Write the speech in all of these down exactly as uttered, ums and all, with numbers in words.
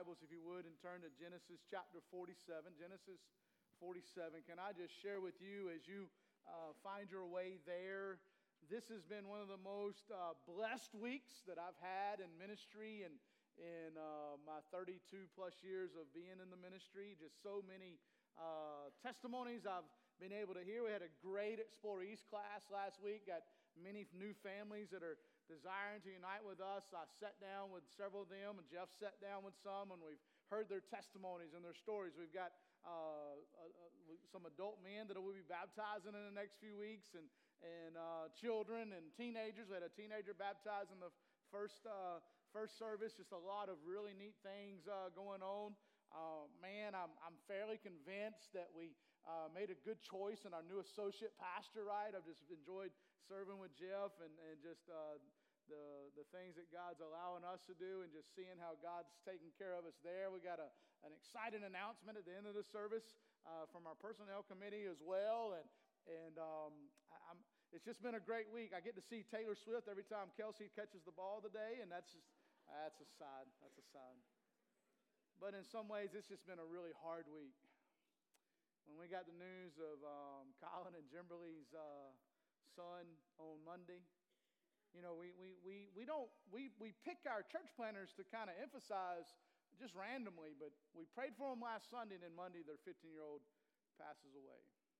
Bibles, if you would, and turn to Genesis chapter forty-seven. Genesis forty-seven. Can I just share with you as you uh, find your way there? This has been one of the most uh, blessed weeks that I've had in ministry and in uh, my thirty-two plus years of being in the ministry. Just so many uh, testimonies I've been able to hear. We had a great Explore East class last week. Got many new families that are desiring to unite with us. I sat down with several of them, and Jeff sat down with some, and we've heard their testimonies and their stories. We've got uh, uh, some adult men that will be baptizing in the next few weeks, and and uh, children and teenagers. We had a teenager baptized in the first uh, first service. Just a lot of really neat things uh, going on. Uh, man, I'm I'm fairly convinced that we uh, made a good choice in our new associate pastor. Right, I've just enjoyed serving with Jeff and and just uh, the the things that God's allowing us to do, and just seeing how God's taking care of us there. We got a an exciting announcement at the end of the service uh, from our personnel committee as well, and and um, I, I'm. It's just been a great week. I get to see Taylor Swift every time Kelsey catches the ball today, and that's just, that's a sign. That's a sign. But in some ways, it's just been a really hard week. When we got the news of um, Colin and Jimberly's uh, son on Monday, you know, we we we we don't we we pick our church planners to kind of emphasize just randomly, but we prayed for them last Sunday, and then Monday their fifteen-year-old passes away.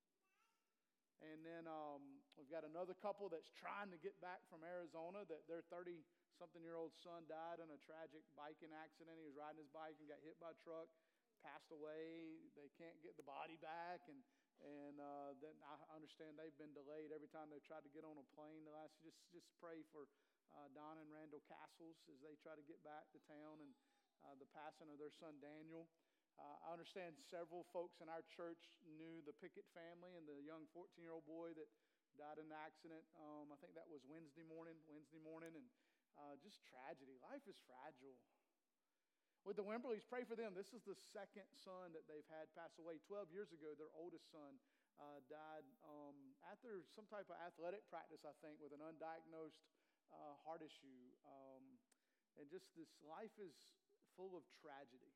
And then um, we've got another couple that's trying to get back from Arizona, that their thirty-something-year-old son died in a tragic biking accident. He was riding his bike and got hit by a truck, passed away. They can't get the body back. And and uh, then I understand they've been delayed every time they've tried to get on a plane. The last, just, just pray for uh, Don and Randall Castles as they try to get back to town, and uh, the passing of their son Daniel. Uh, I understand several folks in our church knew the Pickett family and the young fourteen-year-old boy that died in an accident. Um, I think that was Wednesday morning, Wednesday morning, and uh, just tragedy. Life is fragile. With the Wimberleys, pray for them. This is the second son that they've had pass away. Twelve years ago, their oldest son uh, died um, after some type of athletic practice, I think, with an undiagnosed uh, heart issue. Um, and just this life is full of tragedy.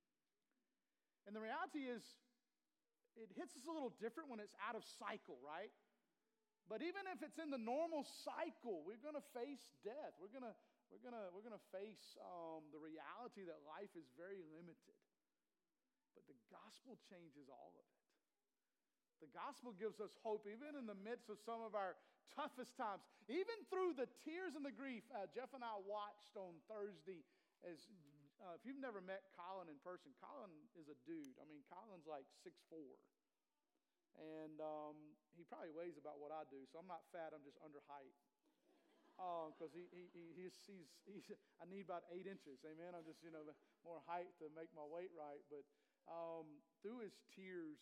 And the reality is, it hits us a little different when it's out of cycle, right? But even if it's in the normal cycle, we're going to face death. We're going to we're going to we're going to face um, the reality that life is very limited. But the gospel changes all of it. The gospel gives us hope, even in the midst of some of our toughest times, even through the tears and the grief. Uh, Jeff and I watched on Thursday as. Uh, if you've never met Colin in person, Colin is a dude. I mean, Colin's like six foot four. And um, he probably weighs about what I do, so I'm not fat, I'm just under height. Because uh, he, he, he, he's, he's, he's, I need about eight inches, amen? I'm just, you know, more height to make my weight right. But um, through his tears,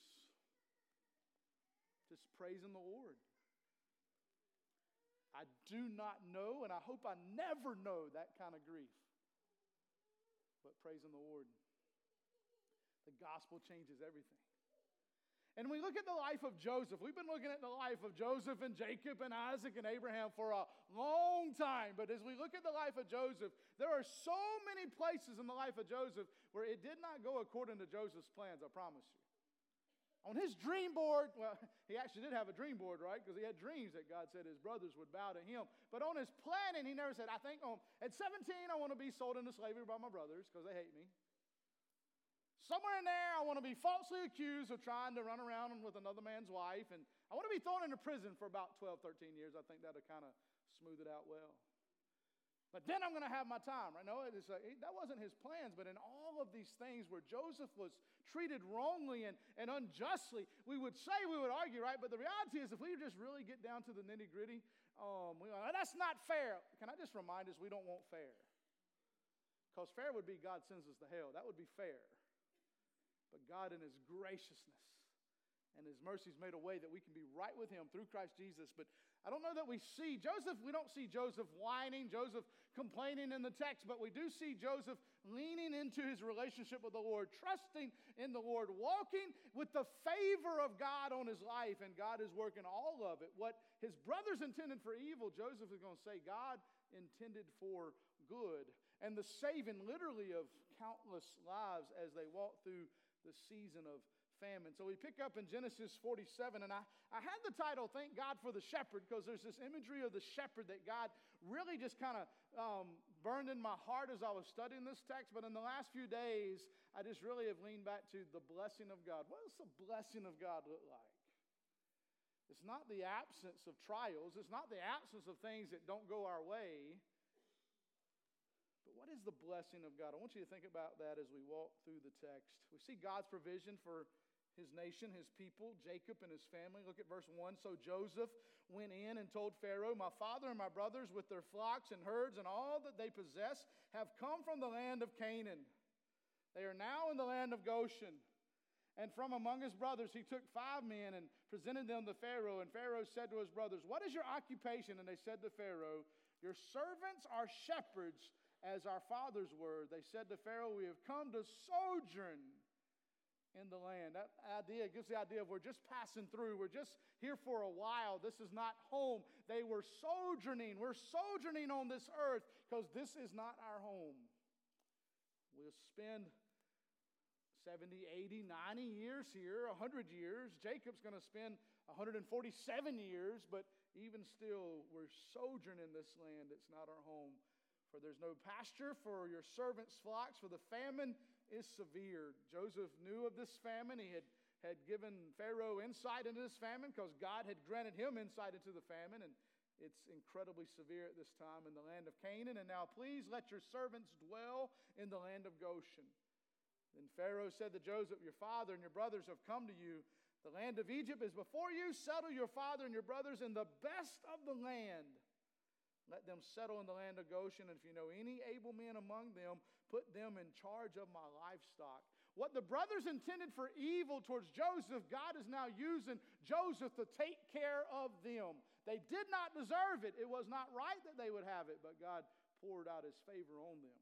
just praising the Lord. I do not know, and I hope I never know that kind of grief. But praising the Lord. The gospel changes everything. And we look at the life of Joseph. We've been looking at the life of Joseph and Jacob and Isaac and Abraham for a long time. But as we look at the life of Joseph, there are so many places in the life of Joseph where it did not go according to Joseph's plans, I promise you. On his dream board, well, he actually did have a dream board, right? Because he had dreams that God said his brothers would bow to him. But on his planning, he never said, I think um, at seventeen, I want to be sold into slavery by my brothers because they hate me. Somewhere in there, I want to be falsely accused of trying to run around with another man's wife. And I want to be thrown into prison for about twelve, thirteen years. I think that would kind of smooth it out well. But then I'm going to have my time, right? No, it's like, that wasn't his plans. But in all of these things where Joseph was treated wrongly and, and unjustly, we would say, we would argue, right? But the reality is, if we just really get down to the nitty gritty, um, we, that's not fair. Can I just remind us, we don't want fair. Because fair would be God sends us to hell. That would be fair. But God in his graciousness and his mercies made a way that we can be right with him through Christ Jesus. But I don't know that we see Joseph, we don't see Joseph whining, Joseph complaining in the text, but we do see Joseph leaning into his relationship with the Lord, trusting in the Lord, walking with the favor of God on his life, and God is working all of it. What his brothers intended for evil, Joseph is going to say God intended for good. And the saving literally of countless lives as they walk through the season of famine. So we pick up in Genesis forty-seven, and I, I had the title, Thank God for the Shepherd, because there's this imagery of the shepherd that God really just kind of um, burned in my heart as I was studying this text. But in the last few days, I just really have leaned back to the blessing of God. What does the blessing of God look like? It's not the absence of trials. It's not the absence of things that don't go our way. But what is the blessing of God? I want you to think about that as we walk through the text. We see God's provision for his nation, his people, Jacob and his family. Look at verse one. So Joseph went in and told Pharaoh, my father and my brothers with their flocks and herds and all that they possess have come from the land of Canaan. They are now in the land of Goshen. And from among his brothers he took five men and presented them to Pharaoh. And Pharaoh said to his brothers, what is your occupation? And they said to Pharaoh, your servants are shepherds, as our fathers were. They said to Pharaoh, we have come to sojourn in the land. That idea gives the idea of we're just passing through. We're just here for a while. This is not home. They were sojourning. We're sojourning on this earth because this is not our home. We'll spend seventy, eighty, ninety years here, one hundred years. Jacob's going to spend one hundred forty-seven years, but even still, we're sojourning in this land. It's not our home. For there's no pasture for your servants' flocks, for the famine is severe. Joseph knew of this famine. He had, had given Pharaoh insight into this famine because God had granted him insight into the famine, and it's incredibly severe at this time in the land of Canaan. And now please let your servants dwell in the land of Goshen. Then Pharaoh said to Joseph, your father and your brothers have come to you. The land of Egypt is before you. Settle your father and your brothers in the best of the land. Let them settle in the land of Goshen. And if you know any able men among them, put them in charge of my livestock. What the brothers intended for evil towards Joseph, God is now using Joseph to take care of them. They did not deserve it. It was not right that they would have it, but God poured out his favor on them.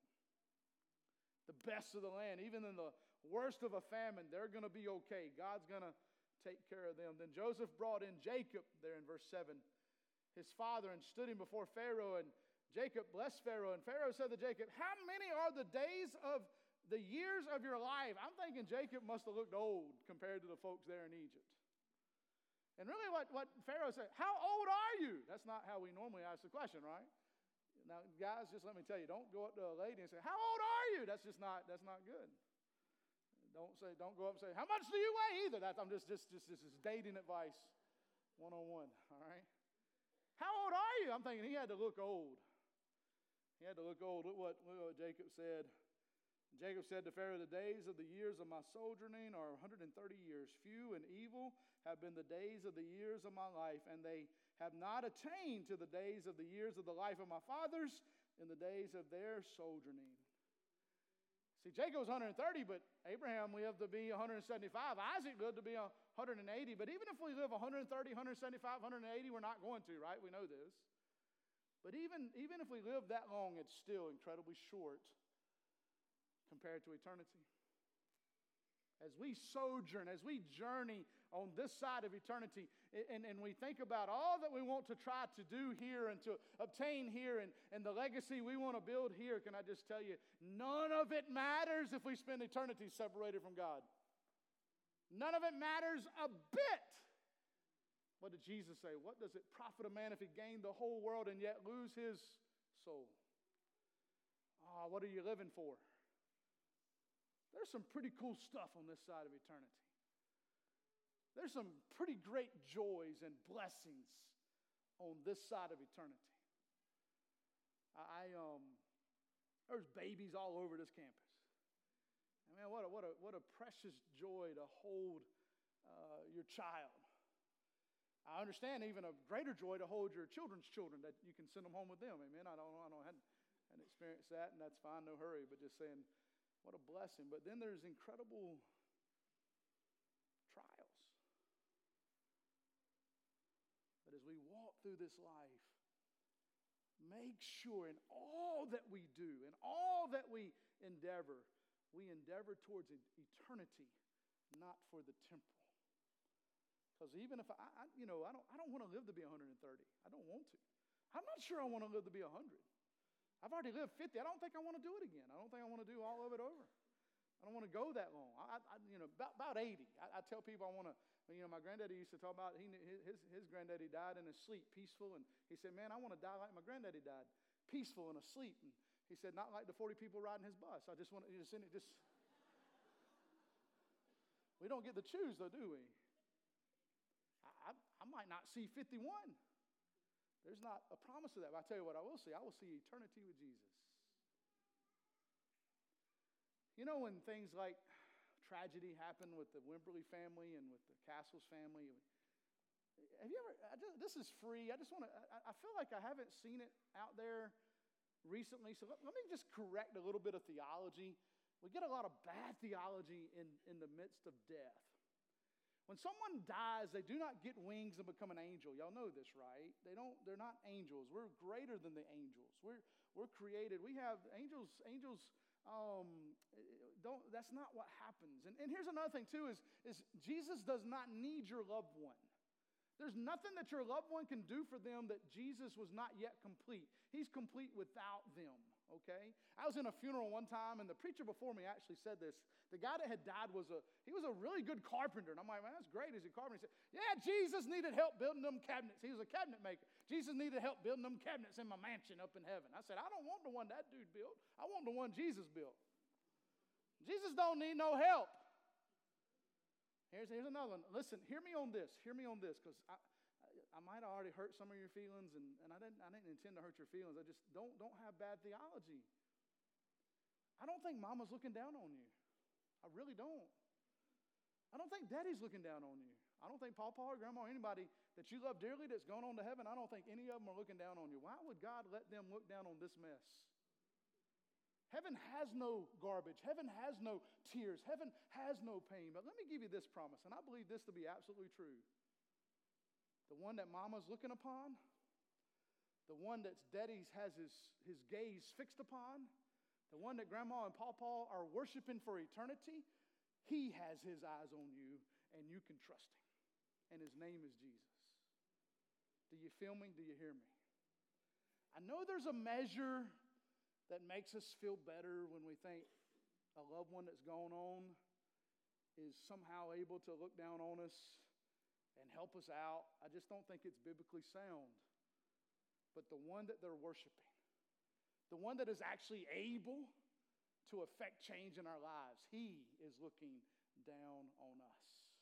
The best of the land, even in the worst of a famine, they're going to be okay. God's going to take care of them. Then Joseph brought in Jacob, there in verse seven, his father, and stood him before Pharaoh. And Jacob blessed Pharaoh. And Pharaoh said to Jacob, how many are the days of the years of your life? I'm thinking Jacob must have looked old compared to the folks there in Egypt. And really what, what Pharaoh said, how old are you? That's not how we normally ask the question, right? Now, guys, just let me tell you, don't go up to a lady and say, how old are you? That's just not, that's not good. Don't say, don't go up and say, how much do you weigh either? That's, I'm just, just, just, this is dating advice one-on-one, all right? How old are you? I'm thinking he had to look old. He had to look old. Look what, look what Jacob said. Jacob said to Pharaoh, the days of the years of my sojourning are one hundred thirty years. Few and evil have been the days of the years of my life, and they have not attained to the days of the years of the life of my fathers in the days of their sojourning. See, Jacob was one hundred thirty, but Abraham lived to be one hundred seventy-five. Isaac lived to be one hundred eighty. But even if we live one hundred thirty, one hundred seventy-five, one hundred eighty, we're not going to, right? We know this. But even, even if we live that long, it's still incredibly short compared to eternity. As we sojourn, as we journey on this side of eternity, and, and we think about all that we want to try to do here and to obtain here and, and the legacy we want to build here, can I just tell you, none of it matters if we spend eternity separated from God. None of it matters a bit. What did Jesus say? What does it profit a man if he gained the whole world and yet lose his soul? Ah, oh, what are you living for? There's some pretty cool stuff on this side of eternity. There's some pretty great joys and blessings on this side of eternity. I, I um, there's babies all over this campus. I mean, what a, what a, what a precious joy to hold uh, your child. I understand even a greater joy to hold your children's children, that you can send them home with them. Amen. I don't, I don't, I hadn't, hadn't experienced that, and that's fine, no hurry. But just saying, what a blessing. But then there's incredible trials. But as we walk through this life, make sure in all that we do, in all that we endeavor, we endeavor towards eternity, not for the temporal. Because even if I, I, you know, I don't, I don't want to live to be one hundred thirty. I don't want to. I'm not sure I want to live to be one hundred. I've already lived fifty. I don't think I want to do it again. I don't think I want to do all of it over. I don't want to go that long. I, I you know, about, about eighty. I, I tell people I want to, you know, my granddaddy used to talk about, he, his, his granddaddy died in his sleep, peaceful. And he said, man, I want to die like my granddaddy died, peaceful and asleep. And he said, not like the forty people riding his bus. I just want to, just, just, we don't get to choose though, do we? I, I, I might not see fifty-one. There's not a promise of that. But I tell you what I will see. I will see eternity with Jesus. You know, when things like tragedy happen with the Wimberly family and with the Castles family, have you ever, I just, this is free. I just want to, I, I feel like I haven't seen it out there recently. So let, let me just correct a little bit of theology. We get a lot of bad theology in, in the midst of death. When someone dies, they do not get wings and become an angel. Y'all know this, right? They don't, they're not angels. We're greater than the angels. We're, we're created. We have angels, angels, um, don't, that's not what happens. And, and here's another thing too is, is Jesus does not need your loved one. There's nothing that your loved one can do for them that Jesus was not yet complete. He's complete without them, okay? I was in a funeral one time, and the preacher before me actually said this. The guy that had died was a, he was a really good carpenter. And I'm like, man, that's great. Is he a carpenter? He said, yeah, Jesus needed help building them cabinets. He was a cabinet maker. Jesus needed help building them cabinets in my mansion up in heaven. I said, I don't want the one that dude built. I want the one Jesus built. Jesus don't need no help. Here's, here's another one. Listen, hear me on this. Hear me on this, because I, I, I might have already hurt some of your feelings, and, and I, didn't, I didn't intend to hurt your feelings. I just don't, don't have bad theology. I don't think mama's looking down on you. I really don't. I don't think daddy's looking down on you. I don't think papa or grandma or anybody that you love dearly that's gone on to heaven, I don't think any of them are looking down on you. Why would God let them look down on this mess? Heaven has no garbage. Heaven has no tears. Heaven has no pain. But let me give you this promise, and I believe this to be absolutely true. The one that mama's looking upon, the one that daddy has his, his gaze fixed upon, the one that grandma and pawpaw are worshiping for eternity, he has his eyes on you, and you can trust him. And his name is Jesus. Do you feel me? Do you hear me? I know there's a measure that makes us feel better when we think a loved one that's gone on is somehow able to look down on us and help us out. I just don't think it's biblically sound. But the one that they're worshiping, the one that is actually able to affect change in our lives, he is looking down on us.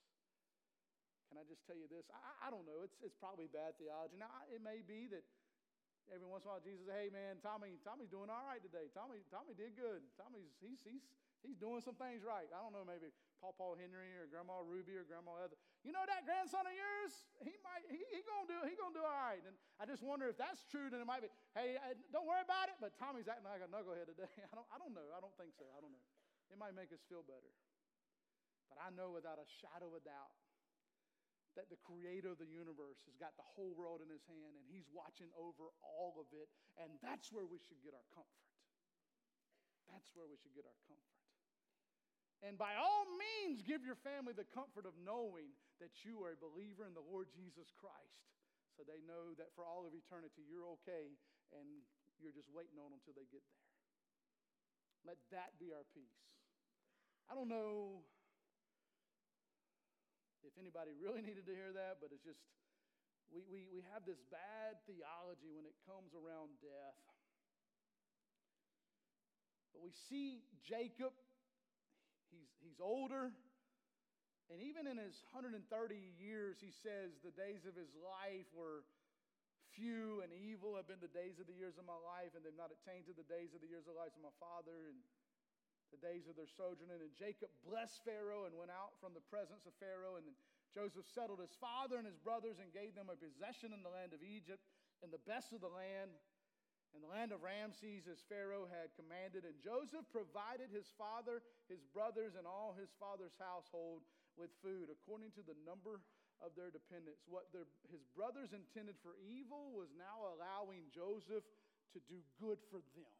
Can I just tell you this? I, I don't know. It's, it's probably bad theology. Now, it may be that every once in a while, Jesus says, hey, man, Tommy, Tommy's doing all right today. Tommy, Tommy did good. Tommy's, he's, he's, he's doing some things right. I don't know, maybe Pawpaw Henry or Grandma Ruby or Grandma Heather. You know that grandson of yours? He might, he, he gonna do, he gonna do all right. And I just wonder if that's true, then it might be, hey, don't worry about it, but Tommy's acting like a knucklehead today. I don't, I don't know. I don't think so. I don't know. It might make us feel better. But I know without a shadow of a doubt that the creator of the universe has got the whole world in his hand, and he's watching over all of it, and that's where we should get our comfort. That's where we should get our comfort. And by all means, give your family the comfort of knowing that you are a believer in the Lord Jesus Christ, so they know that for all of eternity you're okay, and you're just waiting on them until they get there. Let that be our peace. I don't know if anybody really needed to hear that, but it's just, we, we, we have this bad theology when it comes around death. But we see Jacob, he's, he's older, and even in his one hundred thirty years, he says the days of his life were few and evil have been the days of the years of my life, and they've not attained to the days of the years of the life of my father, and the days of their sojourning. And Jacob blessed Pharaoh and went out from the presence of Pharaoh. And then Joseph settled his father and his brothers and gave them a possession in the land of Egypt, in the best of the land, in the land of Ramses, as Pharaoh had commanded. And Joseph provided his father, his brothers, and all his father's household with food, according to the number of their dependents. What their, his brothers intended for evil was now allowing Joseph to do good for them.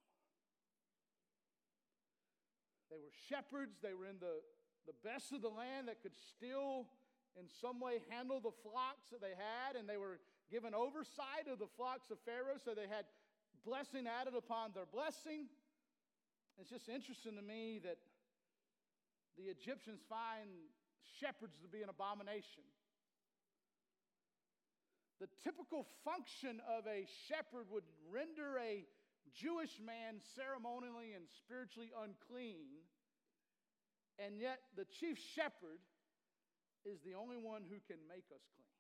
They were shepherds. They were in the, the best of the land that could still in some way handle the flocks that they had, and they were given oversight of the flocks of Pharaoh, so they had blessing added upon their blessing. It's just interesting to me that the Egyptians find shepherds to be an abomination. The typical function of a shepherd would render a Jewish man ceremonially and spiritually unclean, and yet the chief shepherd is the only one who can make us clean.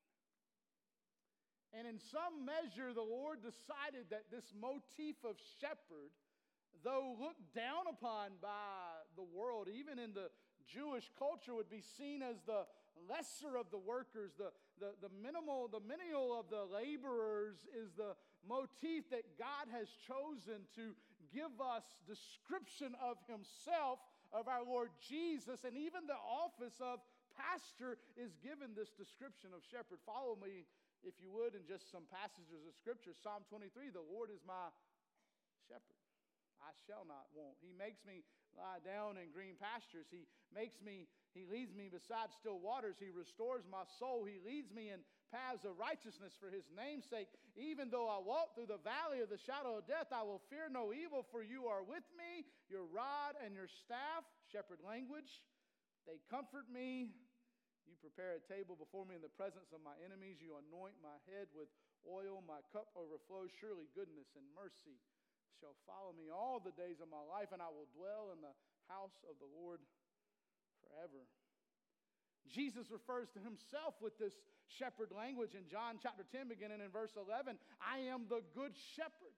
And in some measure, the Lord decided that this motif of shepherd, though looked down upon by the world, even in the Jewish culture, would be seen as the lesser of the workers, the, the, the minimal, the menial of the laborers, is the motif that God has chosen to give us description of himself, of our Lord Jesus, and even the office of pastor is given this description of shepherd. Follow me, if you would, in just some passages of Scripture. Psalm twenty-three, the Lord is my shepherd. I shall not want. He makes me lie down in green pastures. He makes me, he leads me beside still waters. He restores my soul. He leads me in paths of righteousness for his name's sake. Even though I walk through the valley of the shadow of death, I will fear no evil, for you are with me. Your rod and your staff, shepherd language, they comfort me. You prepare a table before me in the presence of my enemies. You anoint my head with oil. My cup overflows. Surely goodness and mercy shall follow me all the days of my life, and I will dwell in the house of the Lord forever. Jesus refers to himself with this shepherd language in John chapter ten, beginning in verse eleven. I am the good shepherd.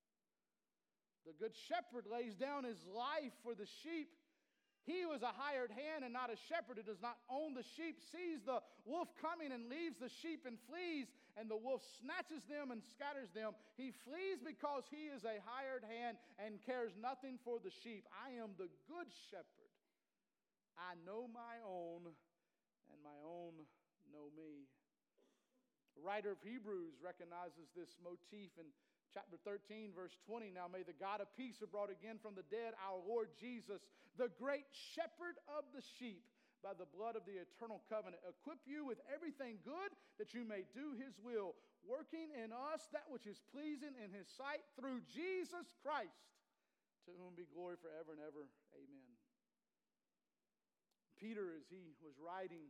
The good shepherd lays down his life for the sheep. He who is a hired hand and not a shepherd, who does not own the sheep, sees the wolf coming and leaves the sheep and flees, and the wolf snatches them and scatters them. He flees because he is a hired hand and cares nothing for the sheep. I am the good shepherd. I know my own, and my own know me. The writer of Hebrews recognizes this motif in chapter thirteen, verse twenty. Now may the God of peace, who brought again from the dead our Lord Jesus, the great shepherd of the sheep, by the blood of the eternal covenant, equip you with everything good that you may do his will, working in us that which is pleasing in his sight through Jesus Christ, to whom be glory forever and ever. Amen. Peter, as he was writing,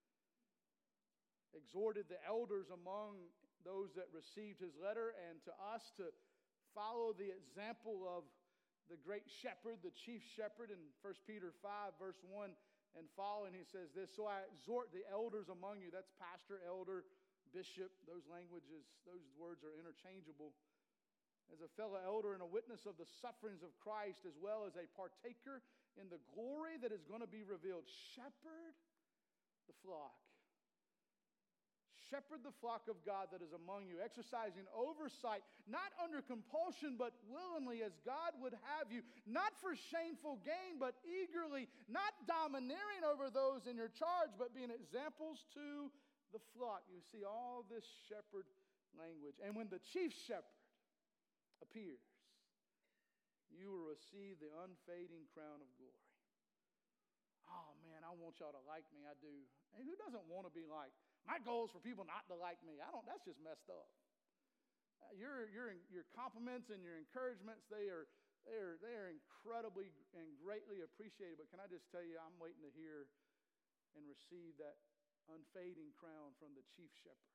exhorted the elders among those that received his letter and to us to follow the example of the great shepherd, the chief shepherd, in First Peter five, verse one and following. He says this, so I exhort the elders among you. That's pastor, elder, bishop. Those languages, those words are interchangeable. As a fellow elder and a witness of the sufferings of Christ, as well as a partaker in the glory that is going to be revealed. Shepherd the flock. Shepherd the flock of God that is among you, exercising oversight, not under compulsion, but willingly, as God would have you, not for shameful gain, but eagerly, not domineering over those in your charge, but being examples to the flock. You see all this shepherd language. And when the chief shepherd appears, you will receive the unfading crown of glory. Oh man, I want y'all to like me. I do. And who doesn't want to be liked? My goal is for people not to like me. I don't. That's just messed up. Uh, your your your compliments and your encouragements, they are they are they are incredibly and greatly appreciated. But can I just tell you, I'm waiting to hear and receive that unfading crown from the chief shepherd.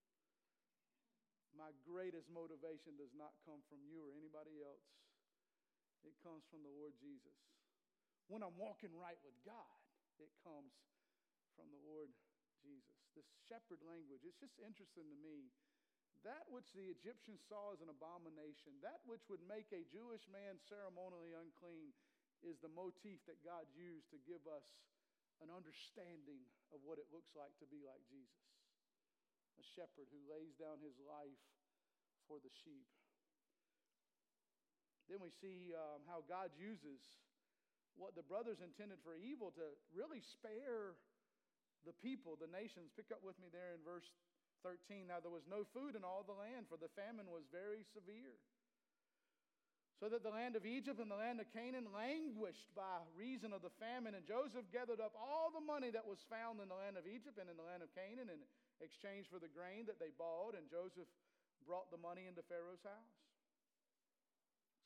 My greatest motivation does not come from you or anybody else. It comes from the Lord Jesus. When I'm walking right with God, it comes from the Lord Jesus. This shepherd language, it's just interesting to me. That which the Egyptians saw as an abomination, that which would make a Jewish man ceremonially unclean, is the motif that God used to give us an understanding of what it looks like to be like Jesus. A shepherd who lays down his life for the sheep. Then we see um, how God uses what the brothers intended for evil to really spare the people, the nations. Pick up with me there in verse thirteen. Now there was no food in all the land, for the famine was very severe. So that the land of Egypt and the land of Canaan languished by reason of the famine. And Joseph gathered up all the money that was found in the land of Egypt and in the land of Canaan in exchange for the grain that they bought. And Joseph brought the money into Pharaoh's house.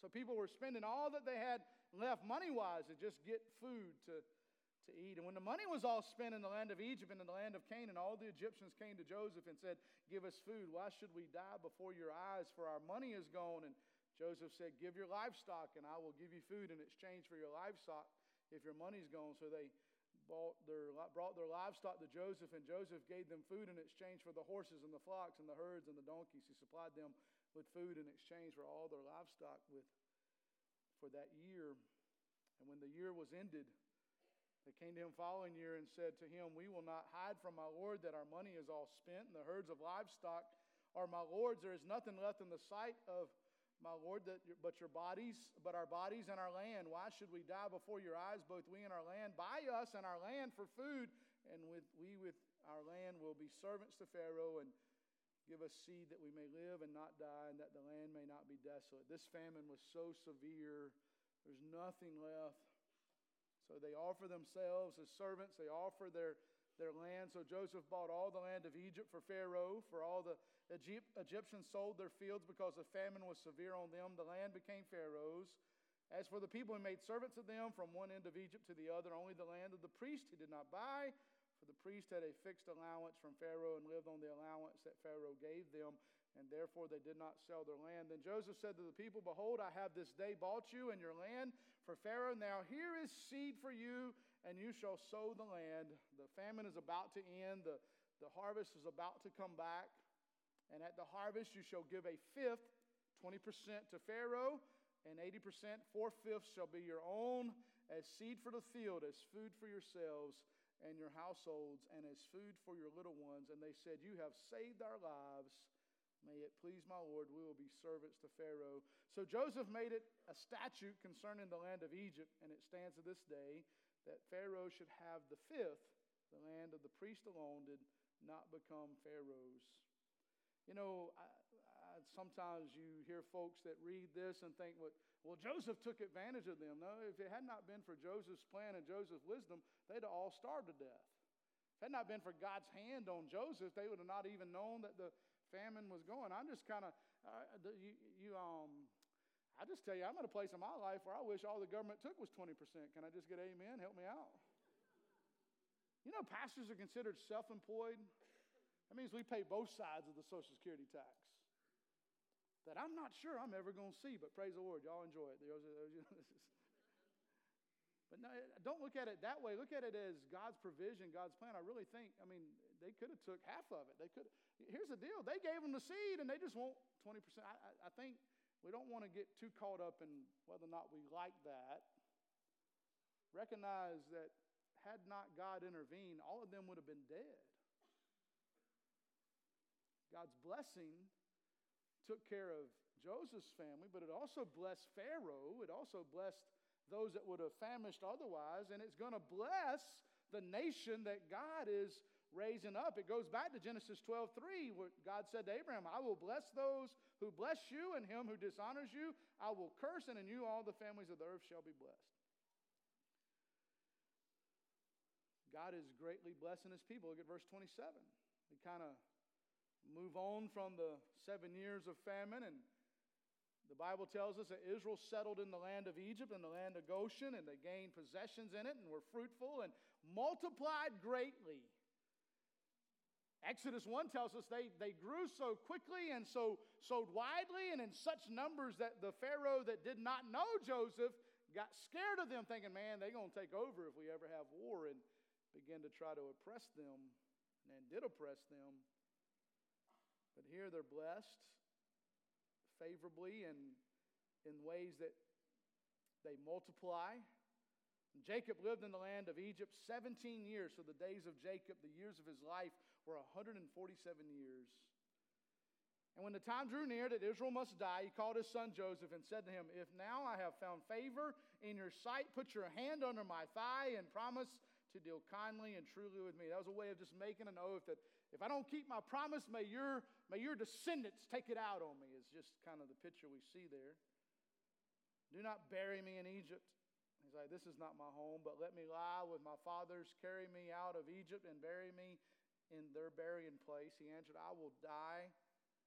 So people were spending all that they had left money-wise to just get food to, to eat. And when the money was all spent in the land of Egypt and in the land of Canaan, all the Egyptians came to Joseph and said, "Give us food. Why should we die before your eyes? For our money is gone." And Joseph said, "Give your livestock, and I will give you food in exchange for your livestock if your money's gone." So they bought their, brought their livestock to Joseph, and Joseph gave them food in exchange for the horses and the flocks and the herds and the donkeys. He supplied them with food in exchange for all their livestock with for that year. And when the year was ended, they came to him following year and said to him, "We will not hide from my lord that our money is all spent, and the herds of livestock are my lord's. There is nothing left in the sight of my lord that but your bodies, but our bodies and our land. Why should we die before your eyes, both we and our land? Buy us and our land for food, and with we with our land will be servants to Pharaoh, and give us seed that we may live and not die, and that the land may not be desolate." This famine was so severe, there's nothing left. So they offer themselves as servants. They offer their, their land. So Joseph bought all the land of Egypt for Pharaoh. For all the Egypt, Egyptians sold their fields because the famine was severe on them. The land became Pharaoh's. As for the people, he made servants of them from one end of Egypt to the other. Only the land of the priest he did not buy, for the priest had a fixed allowance from Pharaoh and lived on the allowance that Pharaoh gave them, and therefore they did not sell their land. Then Joseph said to the people, "Behold, I have this day bought you and your land for Pharaoh. Now here is seed for you, and you shall sow the land." The famine is about to end. The, the harvest is about to come back. And at the harvest you shall give a fifth, twenty percent to Pharaoh, and eighty percent, four-fifths shall be your own, as seed for the field, as food for yourselves and your households, and as food for your little ones. And they said, "You have saved our lives. May it please my Lord, we will be servants to Pharaoh." So Joseph made it a statute concerning the land of Egypt, and it stands to this day, that Pharaoh should have the fifth. The land of the priest alone did not become Pharaoh's. You know, I, I, sometimes you hear folks that read this and think, well, well, Joseph took advantage of them. No, if it had not been for Joseph's plan and Joseph's wisdom, they'd have all starved to death. If it had not been for God's hand on Joseph, they would have not even known that the famine was going. I'm just kind of, uh, you, you, um, I just tell you, I'm at a place in my life where I wish all the government took was twenty percent. Can I just get amen? Help me out. You know, pastors are considered self-employed. That means we pay both sides of the Social Security tax that I'm not sure I'm ever going to see, but praise the Lord, y'all enjoy it. But no, don't look at it that way. Look at it as God's provision, God's plan. I really think, I mean, they could have took half of it. They could. Here's the deal. They gave them the seed, and they just want twenty percent. I, I, I think we don't want to get too caught up in whether or not we like that. Recognize that had not God intervened, all of them would have been dead. God's blessing took care of Joseph's family, but it also blessed Pharaoh. It also blessed those that would have famished otherwise, and it's going to bless the nation that God is raising up. It goes back to Genesis twelve three, where God said to Abraham, "I will bless those who bless you, and him who dishonors you I will curse, and in you all the families of the earth shall be blessed." God is greatly blessing his people. Look at verse twenty-seven. We kind of move on from the seven years of famine, and the Bible tells us that Israel settled in the land of Egypt and the land of Goshen, and they gained possessions in it and were fruitful and multiplied greatly. Exodus one tells us they, they grew so quickly and so, so widely and in such numbers that the Pharaoh that did not know Joseph got scared of them, thinking, man, they're going to take over if we ever have war, and began to try to oppress them, and did oppress them. But here they're blessed favorably and in ways that they multiply. Jacob lived in the land of Egypt seventeen years. So the days of Jacob, the years of his life, were one hundred forty-seven years. And when the time drew near that Israel must die, he called his son Joseph and said to him, "If now I have found favor in your sight, put your hand under my thigh and promise to deal kindly and truly with me." That was a way of just making an oath that if I don't keep my promise, may your, may your descendants take it out on me. It's just kind of the picture we see there. "Do not bury me in Egypt." He's like, "This is not my home, but let me lie with my fathers. Carry me out of Egypt and bury me in their burying place." He answered, "I will die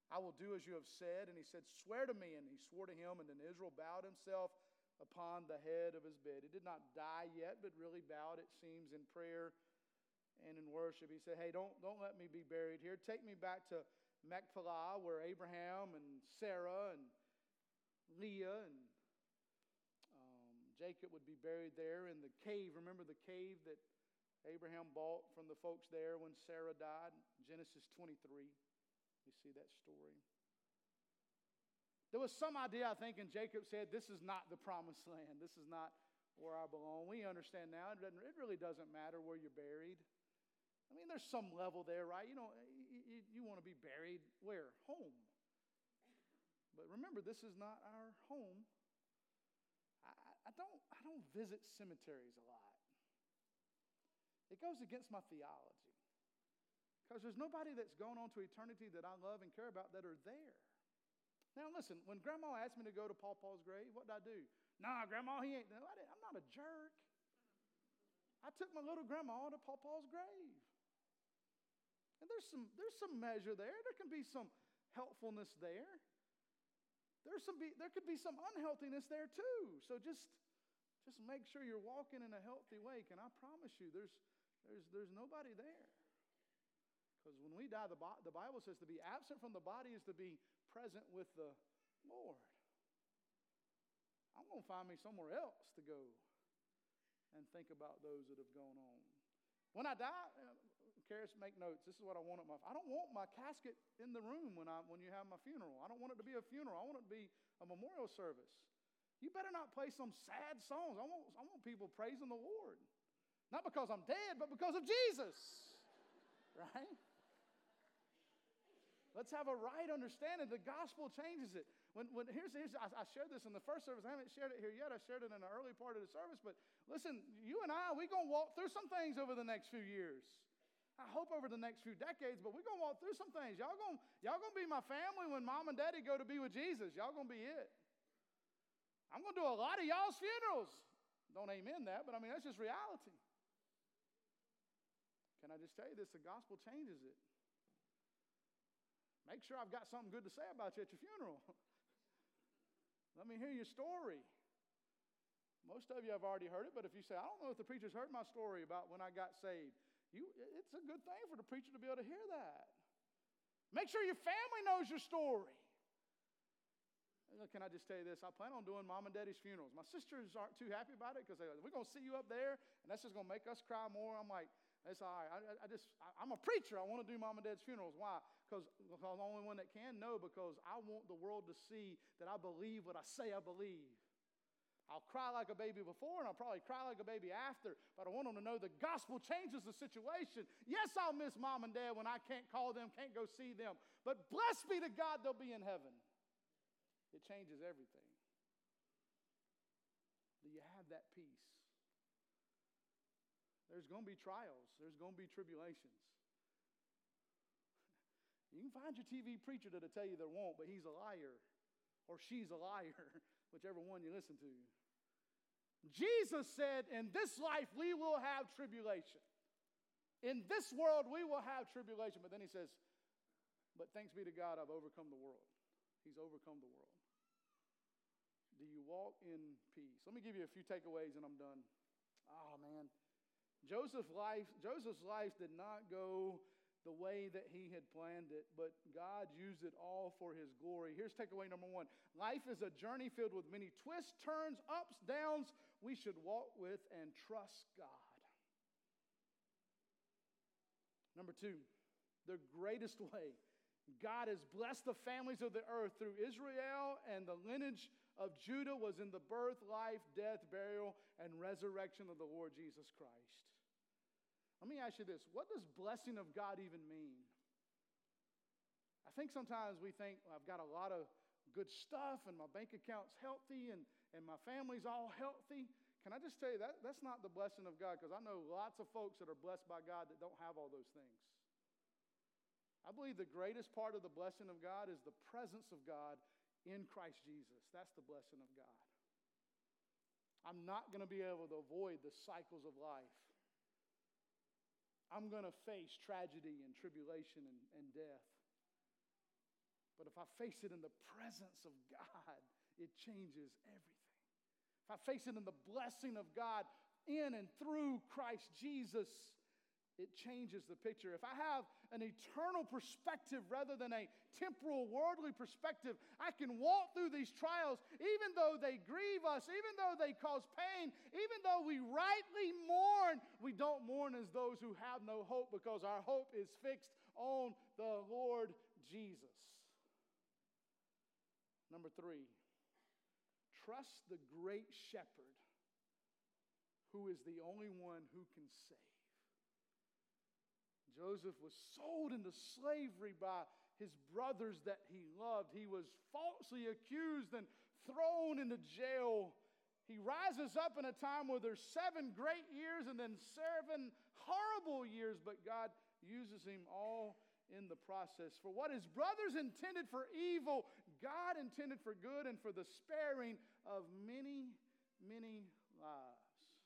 I will do as you have said. And he said, swear to me. And he swore to him, and then Israel bowed himself upon the head of his bed. He did not die yet, but really bowed, it seems, in prayer and in worship. He said, hey, don't, don't let me be buried here. Take me back to Machpelah, where Abraham and Sarah and Leah and um, Jacob would be buried there in the cave. Remember the cave that Abraham bought from the folks there when Sarah died? Genesis twenty-three. You see that story. There was some idea, I think, and Jacob said, this is not the promised land. This is not where I belong. We understand now. It, doesn't, it really doesn't matter where you're buried. I mean, there's some level there, right? You know, you, you, you want to be buried where? Home. But remember, this is not our home. I, I, don't, I don't visit cemeteries a lot. It goes against my theology. Because there's nobody that's gone on to eternity that I love and care about that are there. Now listen, when Grandma asked me to go to Paw Paw's grave, what did I do? Nah, Grandma, he ain't. No, I didn't, I'm not a jerk. I took my little grandma to Paw Paw's grave. And there's some, there's some measure there. There can be some helpfulness there. There's some be, there could be some unhealthiness there too. So just, just make sure you're walking in a healthy way. Can I promise you, there's, there's, there's nobody there. Because when we die, the, the Bible says to be absent from the body is to be present with the Lord. I'm going to find me somewhere else to go and think about those that have gone on. When I die, Karis, make notes. This is what I want at my. I don't want my casket in the room when I when you have my funeral. I don't want it to be a funeral. I want it to be a memorial service. You better not play some sad songs. I want I want people praising the Lord, not because I'm dead, but because of Jesus. Right? Let's have a right understanding. The gospel changes it. When, when here's, here's I, I shared this in the first service. I haven't shared it here yet. I shared it in the early part of the service. But listen, you and I, we're going to walk through some things over the next few years. I hope over the next few decades, but we're going to walk through some things. Y'all going y'all going to be my family when mom and daddy go to be with Jesus. Y'all going to be it. I'm going to do a lot of y'all's funerals. Don't amen that, but I mean, that's just reality. Can I just tell you this? The gospel changes it. Make sure I've got something good to say about you at your funeral. Let me hear your story. Most of you have already heard it, but if you say, I don't know if the preacher's heard my story about when I got saved, you, it's a good thing for the preacher to be able to hear that. Make sure your family knows your story. Can I just tell you this? I plan on doing mom and daddy's funerals. My sisters aren't too happy about it because they go, we're going to see you up there, and that's just going to make us cry more. I'm like, that's all right. I, I just, I, I'm a preacher. I want to do mom and dad's funerals. Why? Because I'm the only one that can. No, because I want the world to see that I believe what I say I believe. I'll cry like a baby before, and I'll probably cry like a baby after, but I want them to know the gospel changes the situation. Yes, I'll miss mom and dad when I can't call them, can't go see them, but blessed be to God, they'll be in heaven. It changes everything. Do you have that peace? There's going to be trials. There's going to be tribulations. You can find your T V preacher that'll tell you there won't, but he's a liar, or she's a liar, whichever one you listen to. Jesus said, in this life we will have tribulation. In this world we will have tribulation. But then he says, but thanks be to God, I've overcome the world. He's overcome the world. Do you walk in peace? Let me give you a few takeaways and I'm done. Oh, man. Joseph's life, Joseph's life did not go the way that he had planned it, but God used it all for his glory. Here's takeaway number one. Life is a journey filled with many twists, turns, ups, downs. We should walk with and trust God. Number two, the greatest way God has blessed the families of the earth through Israel and the lineage of Judah was in the birth, life, death, burial, and resurrection of the Lord Jesus Christ. Let me ask you this. What does blessing of God even mean? I think sometimes we think, well, I've got a lot of good stuff and my bank account's healthy and, and my family's all healthy. Can I just tell you, that that's not the blessing of God, because I know lots of folks that are blessed by God that don't have all those things. I believe the greatest part of the blessing of God is the presence of God in Christ Jesus. That's the blessing of God. I'm not going to be able to avoid the cycles of life. I'm going to face tragedy and tribulation and, and death. But if I face it in the presence of God, it changes everything. If I face it in the blessing of God in and through Christ Jesus, it changes the picture. If I have an eternal perspective rather than a temporal, worldly perspective, I can walk through these trials even though they grieve us, even though they cause pain, even though we rightly mourn. We don't mourn as those who have no hope because our hope is fixed on the Lord Jesus. Number three, trust the great shepherd who is the only one who can save. Joseph was sold into slavery by his brothers that he loved. He was falsely accused and thrown into jail. He rises up in a time where there's seven great years and then seven horrible years, but God uses him all in the process. For what his brothers intended for evil, God intended for good and for the sparing of many, many lives.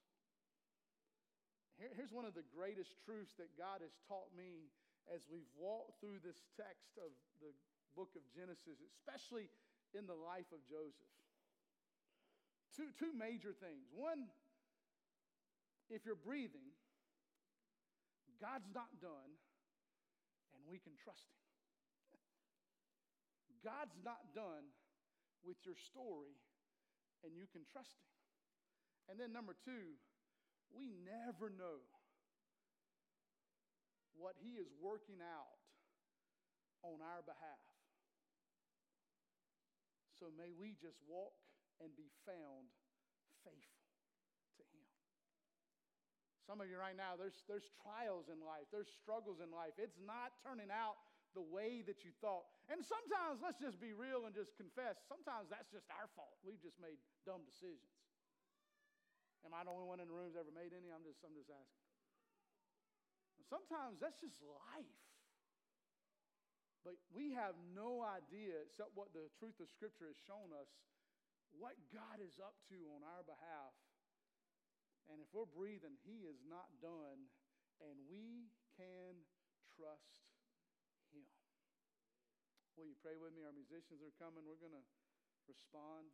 Here's one of the greatest truths that God has taught me as we've walked through this text of the book of Genesis, especially in the life of Joseph. Two, two major things. One, if you're breathing, God's not done, and we can trust him. God's not done with your story, and you can trust him. And then number two, we never know what he is working out on our behalf. So may we just walk and be found faithful to him. Some of you right now, there's, there's trials in life. There's struggles in life. It's not turning out the way that you thought. And sometimes, let's just be real and just confess, sometimes that's just our fault. We've just made dumb decisions. Am I the only one in the room who's ever made any? I'm just, I'm just asking. And sometimes that's just life. But we have no idea, except what the truth of Scripture has shown us, what God is up to on our behalf. And if we're breathing, he is not done, and we can trust him. Will you pray with me? Our musicians are coming. We're going to respond.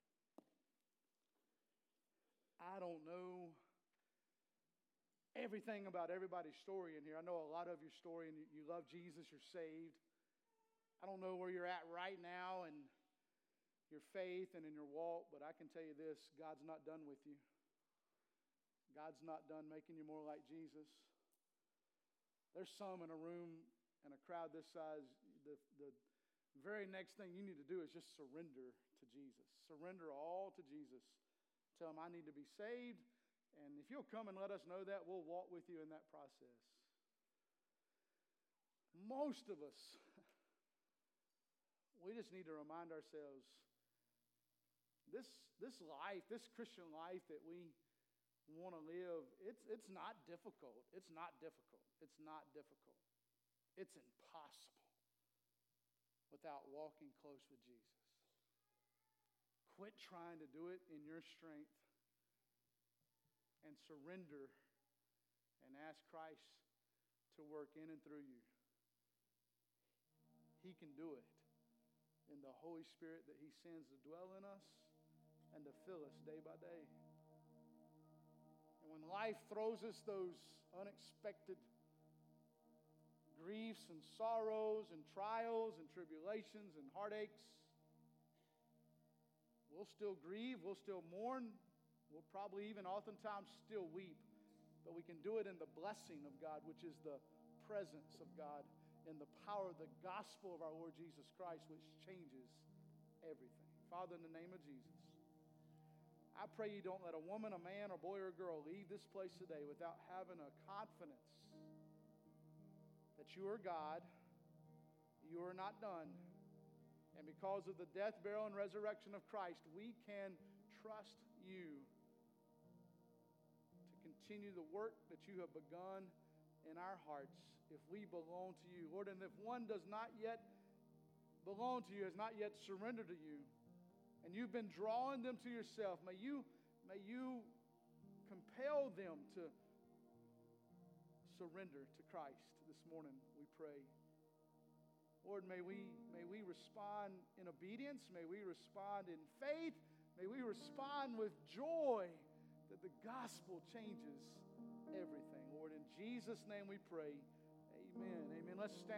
I don't know everything about everybody's story in here. I know a lot of your story, and you love Jesus, you're saved. I don't know where you're at right now in your faith and in your walk, but I can tell you this, God's not done with you. God's not done making you more like Jesus. There's some in a room and a crowd this size, the, the very next thing you need to do is just surrender to Jesus. Surrender all to Jesus. Tell him, I need to be saved. And if you'll come and let us know that, we'll walk with you in that process. Most of us, we just need to remind ourselves, this, this life, this Christian life that we want to live, it's, it's not difficult. It's not difficult. It's not difficult. It's impossible without walking close with Jesus. Quit trying to do it in your strength and surrender and ask Christ to work in and through you. He can do it in the Holy Spirit that he sends to dwell in us and to fill us day by day. And when life throws us those unexpected griefs and sorrows and trials and tribulations and heartaches, we'll still grieve, we'll still mourn, we'll probably even oftentimes still weep, but we can do it in the blessing of God, which is the presence of God, in the power of the gospel of our Lord Jesus Christ, which changes everything. Father, in the name of Jesus, I pray you don't let a woman, a man, a boy, or a girl leave this place today without having a confidence that you are God, you are not done, and because of the death, burial, and resurrection of Christ, we can trust you to continue the work that you have begun in our hearts if we belong to you. Lord, and if one does not yet belong to you, has not yet surrendered to you, and you've been drawing them to yourself, may you, may you compel them to surrender to Christ this morning, we pray. Lord, may we, may we respond in obedience. May we respond in faith. May we respond with joy that the gospel changes everything. Lord, in Jesus' name we pray. Amen. Amen. Let's stand.